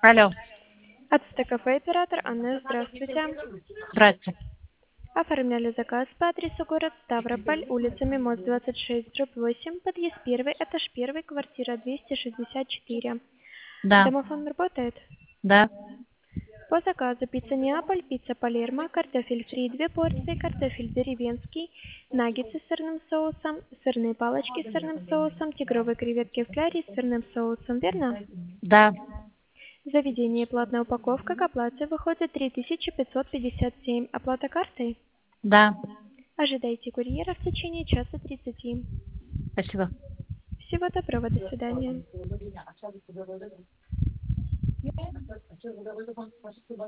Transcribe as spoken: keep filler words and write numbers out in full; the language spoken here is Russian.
Алло, Ацтекафе оператор Анна, здравствуйте. здрасте. Оформляли заказ по адресу город Ставрополь, улица Мимоз, двадцать шесть, дробь восемь, подъезд первый, этаж первый, квартира двести шестьдесят четыре. Да, Домофон работает? да, По заказу пицца Неаполь, пицца Палермо, картофель фри, две порции, картофель деревенский, наггетсы с сырным соусом, сырные палочки с сырным соусом, тигровые креветки в кляре с сырным соусом, верно? да, Заведение платная упаковка к оплате выходит три тысячи пятьсот пятьдесят семь. Оплата картой? да. Ожидайте курьера в течение часа тридцати. Спасибо. Всего доброго, до свидания.